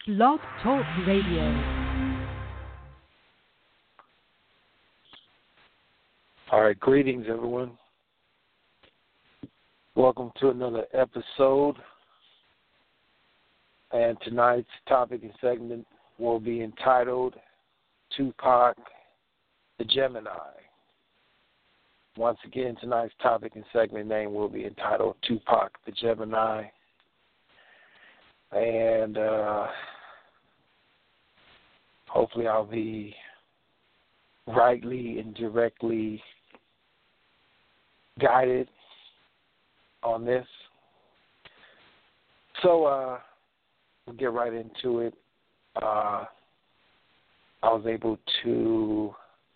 Blog Talk Radio. All right, greetings, everyone. Welcome to another episode. And tonight's topic and segment will be entitled Tupac, the Gemini. Once again, tonight's topic and segment name will be entitled Tupac, the Gemini. And hopefully I'll be rightly and directly guided on this. So we'll get right into it. I was able to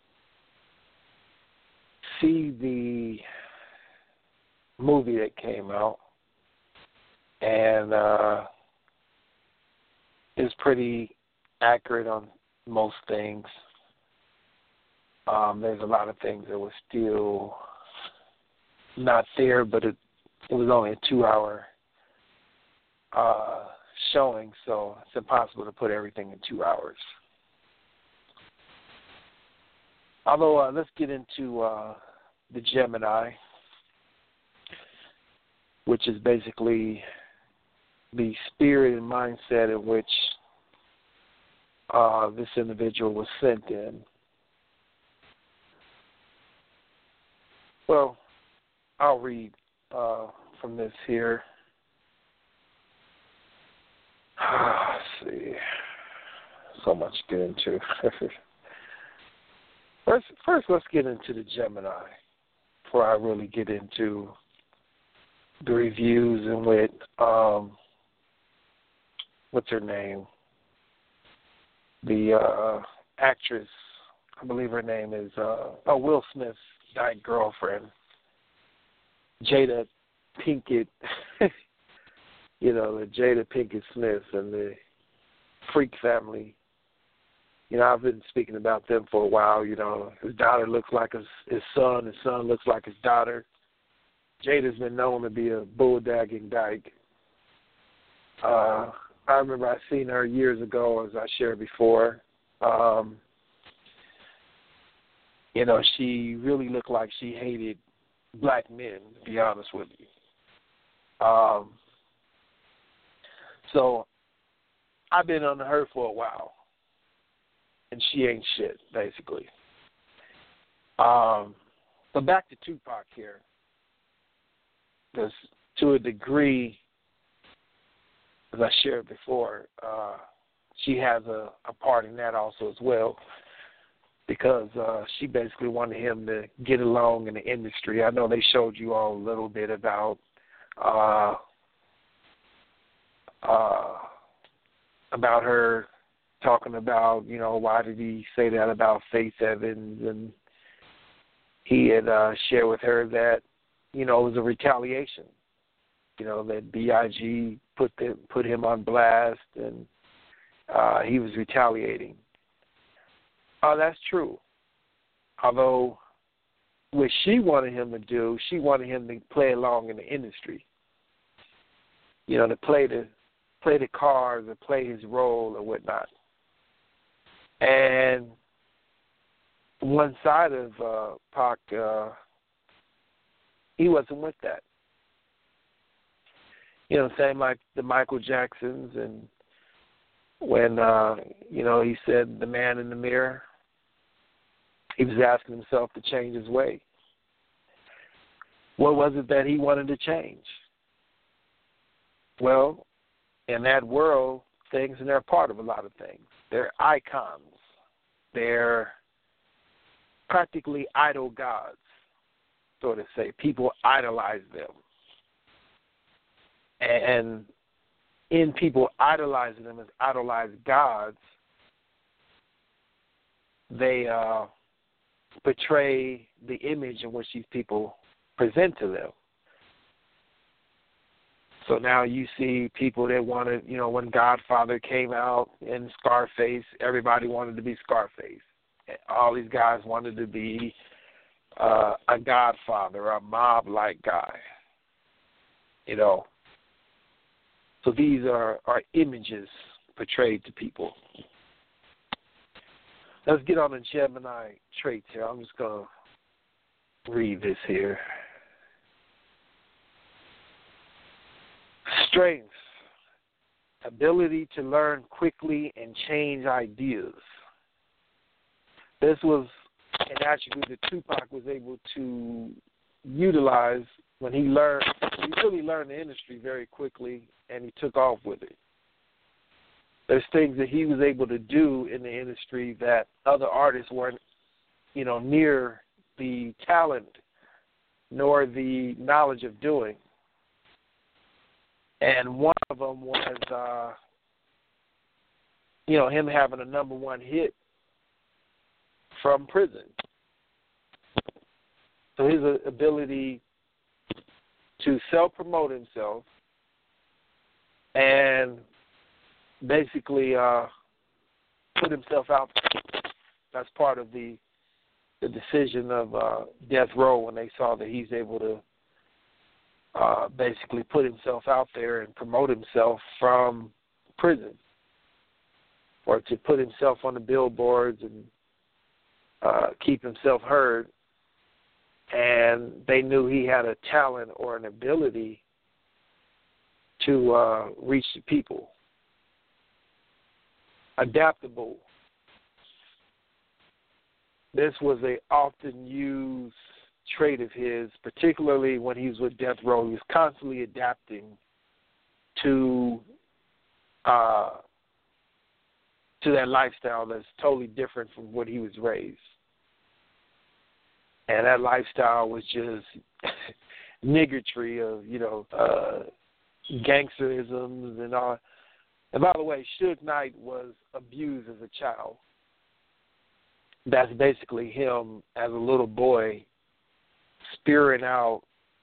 see the movie that came out, and it's pretty accurate on most things. There's a lot of things that were still not there, but it was only a 2-hour showing, so it's impossible to put everything in 2 hours. Although, let's get into the Gemini, which is basically the spirit and mindset in which this individual was sent in. Well, I'll read from this here. Let's see. So much to get into. First, let's get into the Gemini before I really get into the reviews and with, what's her name? The actress, I believe her name is, Will Smith's dying girlfriend, Jada Pinkett, the Jada Pinkett Smith and the Freak family. I've been speaking about them for a while. His daughter looks like his son looks like his daughter. Jada's been known to be a bulldagging dyke. I remember I seen her years ago, as I shared before. She really looked like she hated black men, to be honest with you. So I've been on her for a while, and she ain't shit, basically. But back to Tupac here, because to a degree, as I shared before, she has a part in that also as well, because she basically wanted him to get along in the industry. I know they showed you all a little bit about her talking about, why did he say that about Faith Evans, and he had shared with her that, it was a retaliation, that B.I.G. put him on blast, and he was retaliating. That's true. Although what she wanted him to do, she wanted him to play along in the industry. To play the cards or play his role or whatnot. And one side of Pac, he wasn't with that. Same like the Michael Jacksons, and when, he said the man in the mirror, he was asking himself to change his way. What was it that he wanted to change? Well, in that world, things, and they're a part of a lot of things. They're icons. They're practically idol gods, so to say. People idolize them. And in people idolizing them as idolized gods, they portray the image in which these people present to them. So now you see people that wanted, when Godfather came out and Scarface, everybody wanted to be Scarface. All these guys wanted to be a Godfather, a mob-like guy. So these are images portrayed to people. Let's get on the Gemini traits here. I'm just going to read this here. Strengths: ability to learn quickly and change ideas. This was an attribute that Tupac was able to utilize when he learned. He really learned the industry very quickly, and he took off with it. There's things that he was able to do in the industry that other artists weren't, near the talent nor the knowledge of doing. And one of them was, him having a number one hit from prison. So his ability to self-promote himself and basically put himself out. That's part of the decision of Death Row when they saw that he's able to basically put himself out there and promote himself from prison, or to put himself on the billboards and keep himself heard. And they knew he had a talent or an ability to reach the people. Adaptable. This was a often used trait of his, particularly when he was with Death Row. He was constantly adapting to that lifestyle that's totally different from what he was raised. And that lifestyle was just niggardry of, gangsterisms and all. And by the way, Suge Knight was abused as a child. That's basically him as a little boy spewing out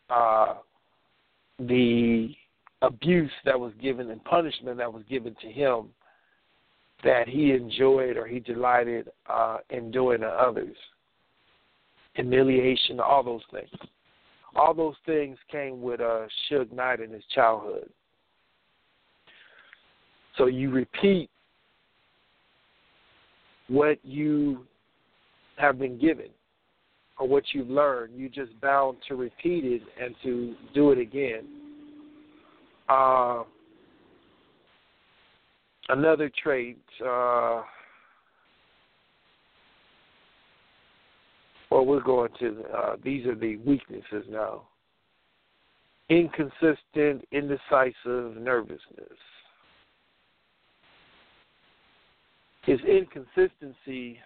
the abuse that was given and punishment that was given to him that he enjoyed or he delighted in doing to others. Humiliation, all those things. All those things came with Suge Knight in his childhood. So you repeat what you have been given or what you've learned. You're just bound to repeat it and to do it again. Another trait, we're going to, these are the weaknesses now. Inconsistent, indecisive nervousness. His inconsistency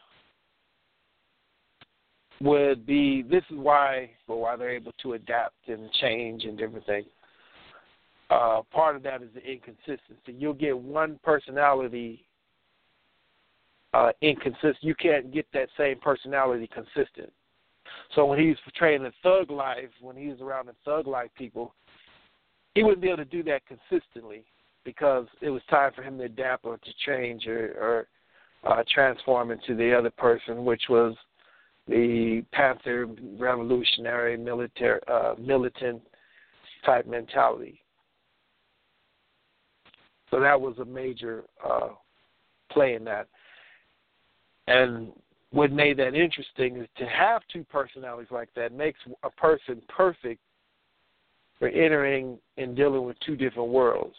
would be, this is why they're able to adapt and change and different things. Part of that is the inconsistency. You'll get one personality inconsistent. You can't get that same personality consistent. So when he was portraying the thug life, when he was around the thug life people, he wouldn't be able to do that consistently because it was time for him to adapt or to change or transform into the other person, which was the Panther revolutionary militant type mentality. So that was a major play in that. And what made that interesting is to have two personalities like that makes a person perfect for entering and dealing with two different worlds.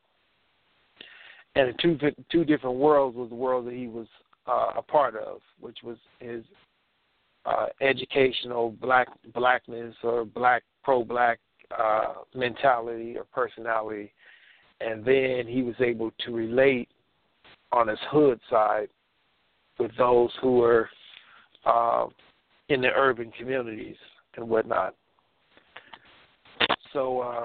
And the two different worlds was the world that he was a part of, which was his educational blackness or pro-black mentality or personality. And then he was able to relate on his hood side with those who were in the urban communities and whatnot. So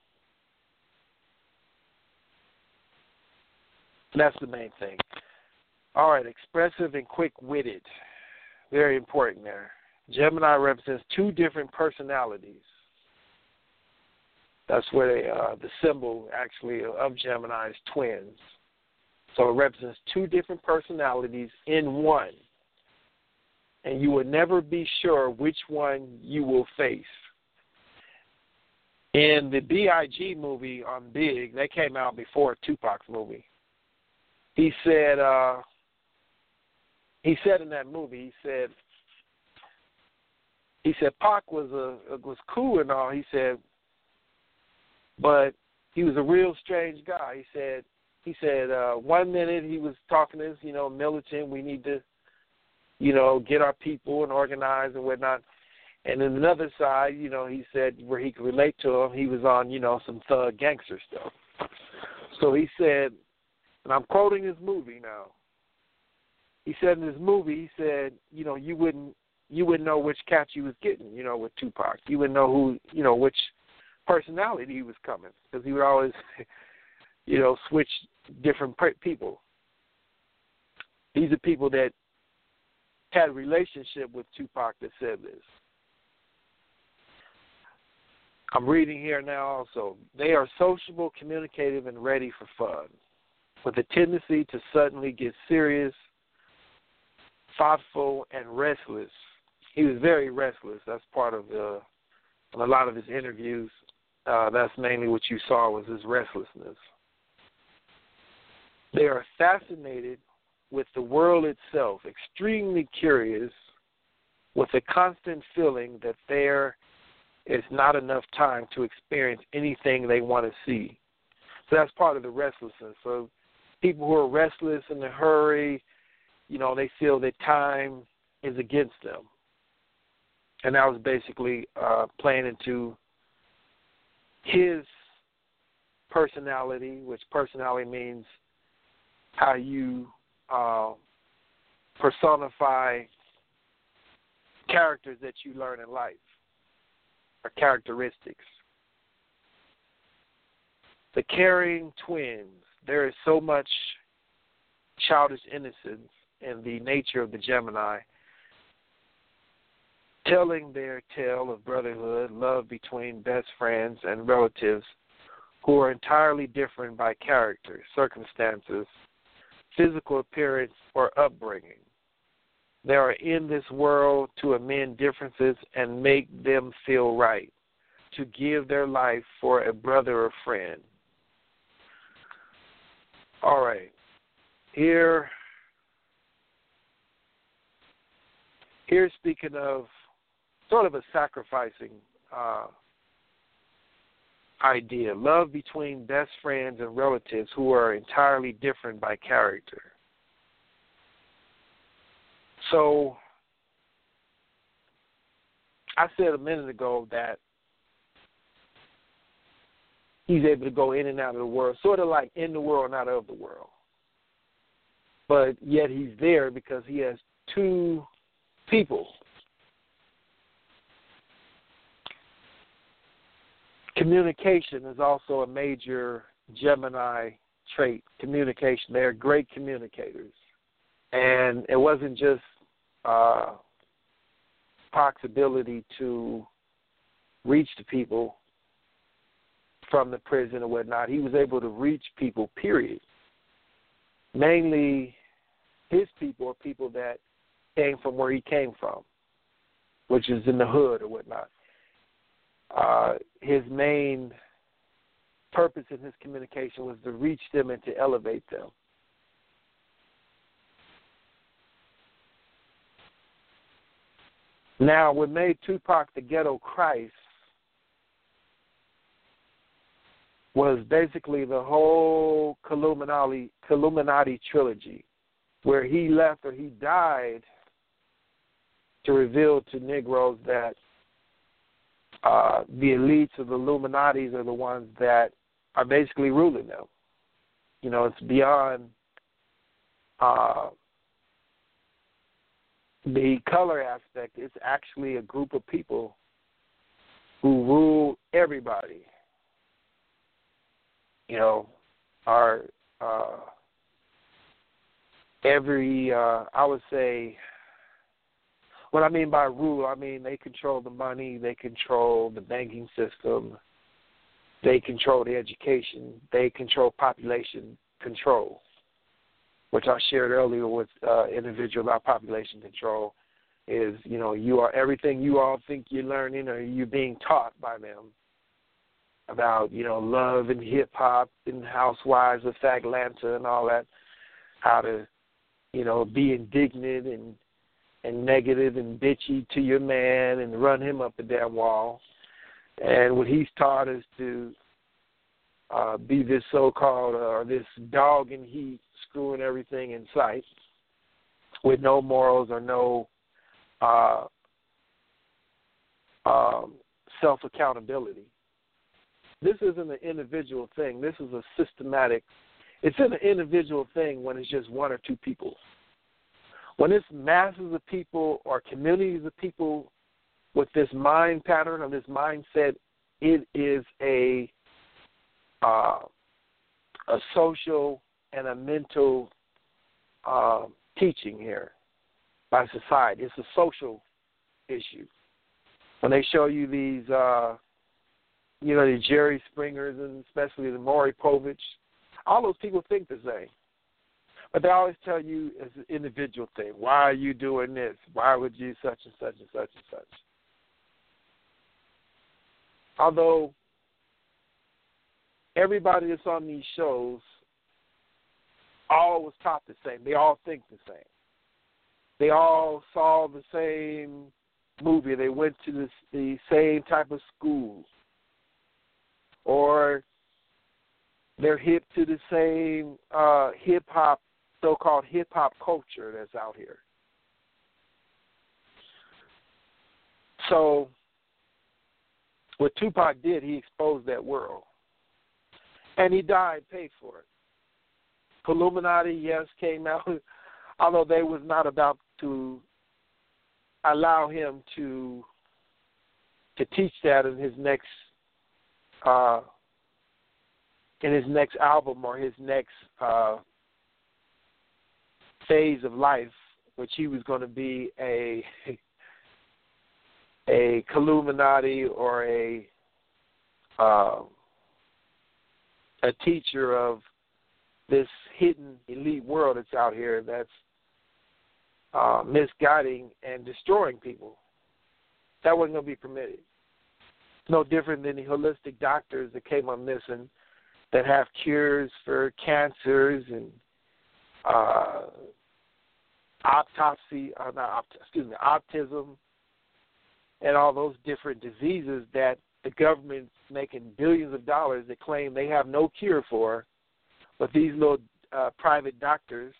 that's the main thing. All right, expressive and quick-witted. Very important there. Gemini represents two different personalities. That's where the symbol actually of Gemini is twins. So it represents two different personalities in one. And you will never be sure which one you will face. In the B.I.G. movie on Big, they came out before Tupac's movie. he said in that movie, he said Pac was cool and all. He said, but he was a real strange guy. He said 1 minute he was talking to us, militant. We need to, get our people and organize and whatnot. And then another side, he said where he could relate to him, he was on, some thug gangster stuff. So he said, and I'm quoting his movie now. He said in his movie, he said, you wouldn't know which cat you was getting, with Tupac. You wouldn't know who, which personality he was coming, because he would always, switch different people. These are people that had a relationship with Tupac that said this. I'm reading here now also. They are sociable, communicative, and ready for fun, with a tendency to suddenly get serious, thoughtful, and restless. He was very restless. That's part of in a lot of his interviews. That's mainly what you saw was his restlessness. They are fascinated with the world itself, extremely curious, with a constant feeling that there is not enough time to experience anything they want to see. So that's part of the restlessness. So people who are restless in a hurry, they feel that time is against them. And that was basically playing into his personality, which personality means how you personify characters that you learn in life, or characteristics. The caring twins. There is so much childish innocence in the nature of the Gemini, telling their tale of brotherhood, love between best friends and relatives who are entirely different by character, circumstances, physical appearance, or upbringing. They are in this world to amend differences and make them feel right, to give their life for a brother or friend. All right. Here's speaking of sort of a sacrificing idea. Love between best friends and relatives who are entirely different by character. So I said a minute ago that he's able to go in and out of the world, sort of like in the world, not of the world. But yet he's there because he has two people. Communication is also a major Gemini trait. Communication. They're great communicators. And it wasn't just Pac's ability to reach the people from the prison or whatnot. He was able to reach people, period. Mainly his people are people that came from where he came from, which is in the hood or whatnot. His main purpose in his communication was to reach them and to elevate them. Now, what made Tupac the Ghetto Christ was basically the whole Illuminati trilogy, where he left or he died to reveal to Negroes that the elites of the Illuminatis are the ones that are basically ruling them. It's beyond the color aspect. It's actually a group of people who rule everybody. I would say, what I mean by rule, I mean they control the money, they control the banking system, they control the education, they control population control, which I shared earlier with individuals about population control is, you are everything you all think you're learning or you're being taught by them about, love and hip-hop and housewives of Atlanta and all that. how to, be indignant and negative and bitchy to your man and run him up the damn wall. And what he's taught is to be this so-called or this dog in heat, screwing everything in sight with no morals or no self-accountability. This isn't an individual thing. This is a systematic. It's an individual thing when it's just one or two people. When it's masses of people or communities of people with this mind pattern or this mindset, it is a social and a mental teaching here by society. It's a social issue. When they show you these, the Jerry Springers and especially the Maury Povich, all those people think the same. But they always tell you as an individual thing, why are you doing this? Why would you such and such and such and such? Although everybody that's on these shows all was taught the same. They all think the same. They all saw the same movie. They went to the same type of school. Or they're hip to the same hip-hop, so-called hip-hop culture that's out here. So what Tupac did, he exposed that world. And he died, paid for it. Illuminati, yes, came out, although they was not about to allow him to teach that in his next album or his next phase of life, which he was going to be a Illuminati or a teacher of this hidden elite world that's out here that's misguiding and destroying people. That wasn't going to be permitted. It's no different than the holistic doctors that came on missing that have cures for cancers and autism and all those different diseases that the government's making billions of dollars that claim they have no cure for, but these little private doctors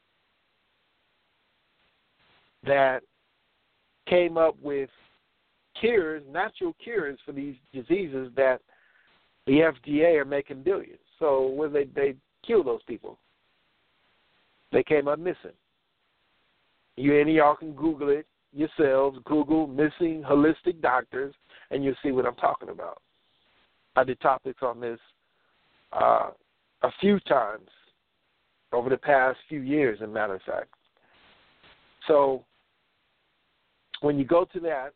that came up with cures, natural cures for these diseases that the FDA are making billions. So when they kill those people, they came up missing. Any of y'all can Google it yourselves. Google missing holistic doctors, and you'll see what I'm talking about. I did topics on this a few times over the past few years, as a matter of fact. So when you go to that,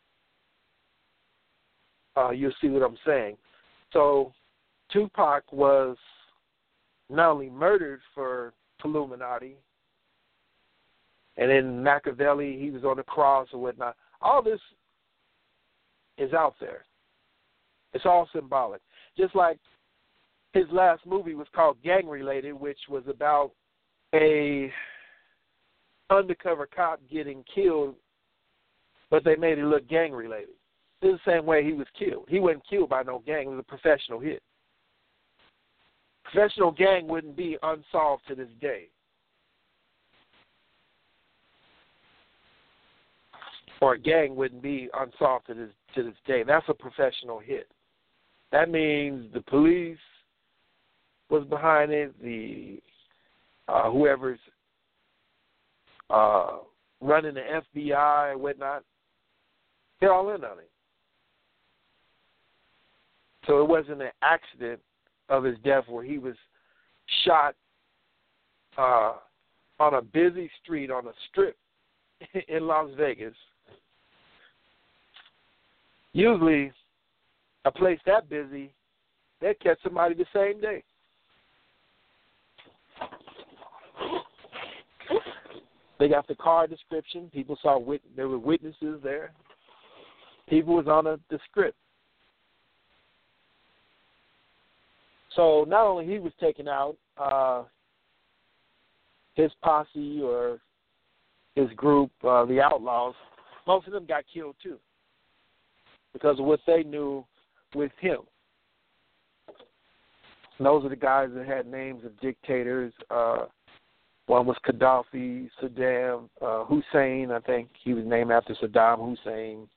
you'll see what I'm saying. So Tupac was not only murdered for Illuminati, and then Machiavelli, he was on the cross or whatnot. All this is out there. It's all symbolic. Just like his last movie was called Gang Related, which was about a undercover cop getting killed, but they made it look gang related. It's the same way he was killed. He wasn't killed by no gang. It was a professional hit. Professional gang wouldn't be unsolved to this day. Or a gang wouldn't be unsolved to this day. That's a professional hit. That means the police was behind it, the whoever's running the FBI and whatnot, they're all in on it. So it wasn't an accident of his death where he was shot on a busy street on a strip in Las Vegas. Usually, a place that busy, they'd catch somebody the same day. They got the car description. People saw there were witnesses there. People was on the script. So not only he was taken out, his posse or his group, the Outlaws, most of them got killed too because of what they knew with him. And those are the guys that had names of dictators. One was Gaddafi, Saddam, Hussein, I think he was named after Saddam Hussein.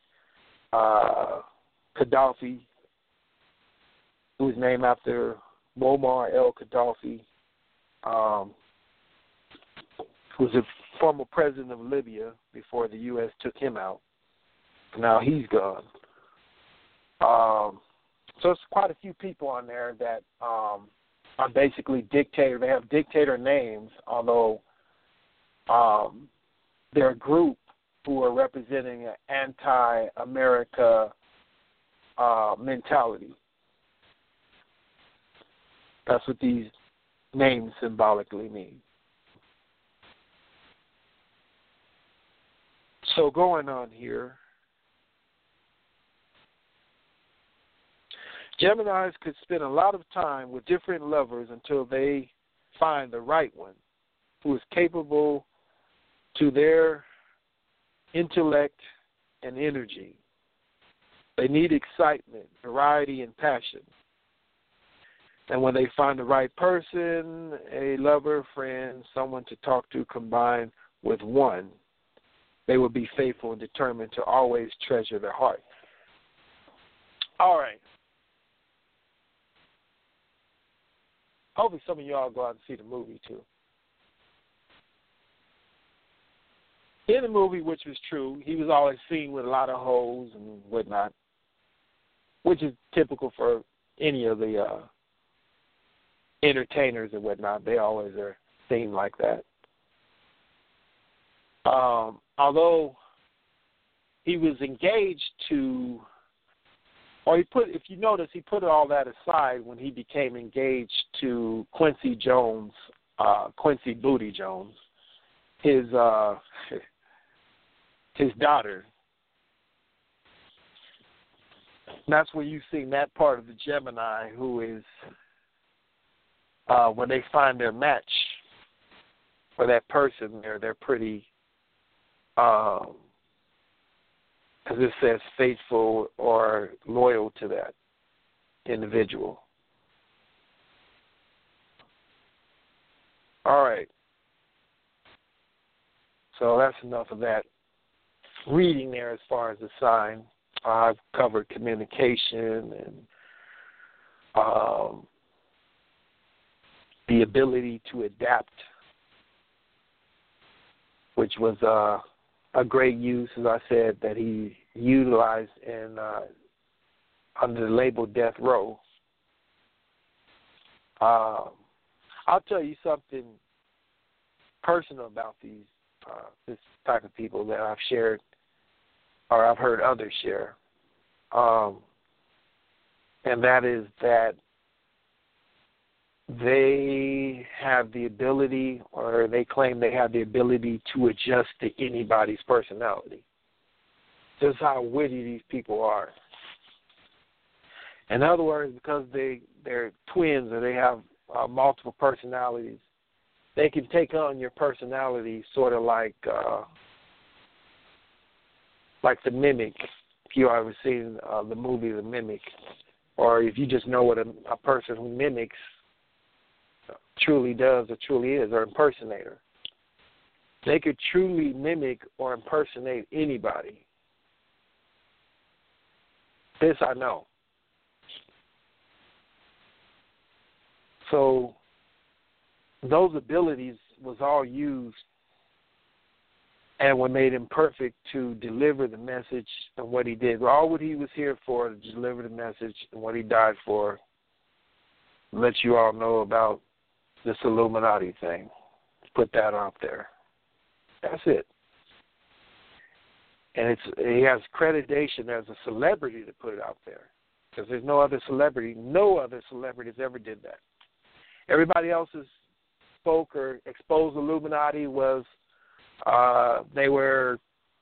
Gaddafi, who was named after Muammar el-Gaddafi, who was a former president of Libya before the U.S. took him out. Now he's gone. So it's quite a few people on there that are basically dictator. They have dictator names, although they're a group who are representing an anti-America mentality. That's what these names symbolically mean. So going on here, Geminis could spend a lot of time with different lovers until they find the right one who is capable to their intellect and energy. They need excitement, variety, and passion. And when they find the right person, a lover, friend, someone to talk to combined with one, they will be faithful and determined to always treasure their heart. All right. Hopefully some of y'all go out and see the movie, too. In the movie, which was true, he was always seen with a lot of hoes and whatnot, which is typical for any of the entertainers and whatnot. They always are seen like that. Although he was engaged to, or if you notice, he put all that aside when he became engaged to Quincy Jones, Quincy Booty Jones, his daughter. And that's where you've seen that part of the Gemini who is, when they find their match for that person, they're pretty, because it says faithful or loyal to that individual. All right. So that's enough of that reading there as far as the sign. I've covered communication and the ability to adapt, which was a great use, as I said, that he utilized in under the label Death Row. I'll tell you something personal about this type of people that I've shared, or I've heard others share, and that is that they have the ability, or they claim they have the ability to adjust to anybody's personality. Just how witty these people are. In other words, because they're twins or they have multiple personalities, they can take on your personality sort of like The Mimic, if you ever seen the movie The Mimic, or if you just know what a person who mimics truly does or truly is, or impersonator. They could truly mimic or impersonate anybody. This I know. So those abilities was all used and were made him perfect to deliver the message and what he did. All what he was here for, to deliver the message and what he died for, let you all know about this Illuminati thing. Put that out there. That's it. And he has accreditation as a celebrity to put it out there, because there's no other celebrities ever did that. Everybody else's spoke or exposed Illuminati was they were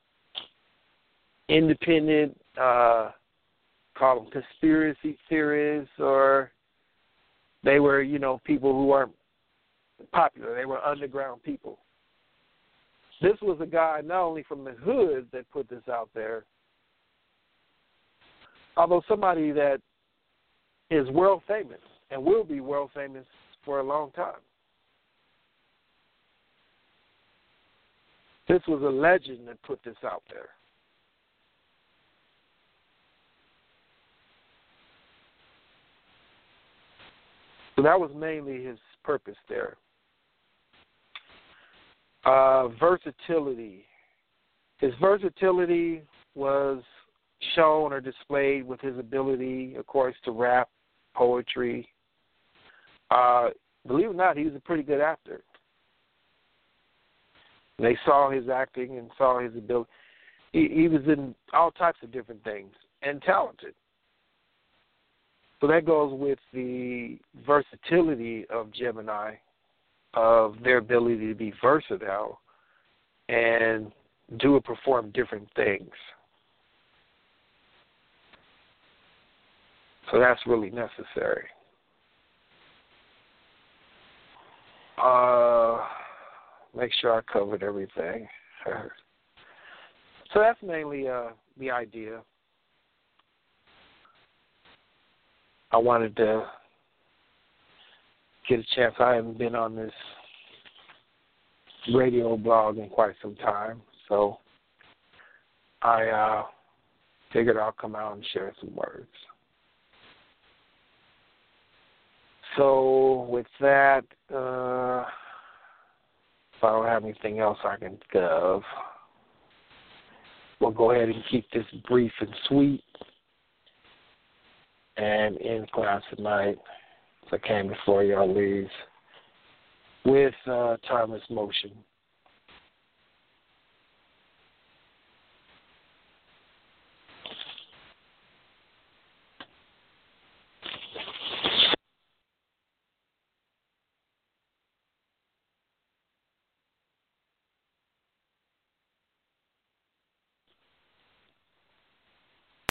independent, call them conspiracy theorists, or they were, people who weren't popular. They were underground people. This was a guy not only from the hood that put this out there, although somebody that is world famous and will be world famous for a long time. This was a legend that put this out there. So that was mainly his purpose there. Versatility. His versatility was shown or displayed with his ability, of course, to rap, poetry. Believe it or not, he was a pretty good actor. They saw his acting and saw his ability. He was in all types of different things and talented. So that goes with the versatility of Gemini, of their ability to be versatile and do or perform different things. So that's really necessary. Make sure I covered everything. So that's mainly the idea. I wanted to get a chance. I haven't been on this radio blog in quite some time, so I figured I'll come out and share some words. So with that, if I don't have anything else I can think of, we'll go ahead and keep this brief and sweet and end class tonight. So I came before y'all leave with Timeless Motion.